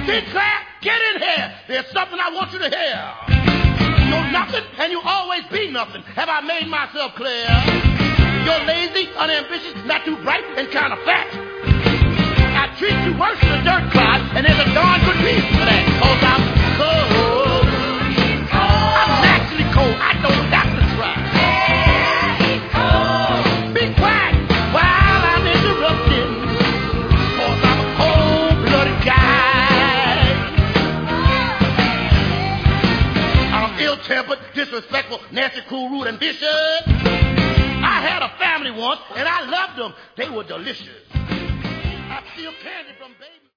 Sinclair, get in here. There's something I want you to hear. You're nothing, and you'll always be nothing. Have I made myself clear? You're lazy, unambitious, not too bright, and kind of fat. I treat you worse than a dirt clod, and there's a darn good reason for that. Cause I'm cold. I'm naturally cold. I don't have to try. Be quiet while I'm interrupting. Cause I'm a cold-blooded guy. I'm ill-tempered, disrespectful, nasty, cruel, rude, and vicious. I had a family once, and I loved them. They were delicious. I steal candy from babies.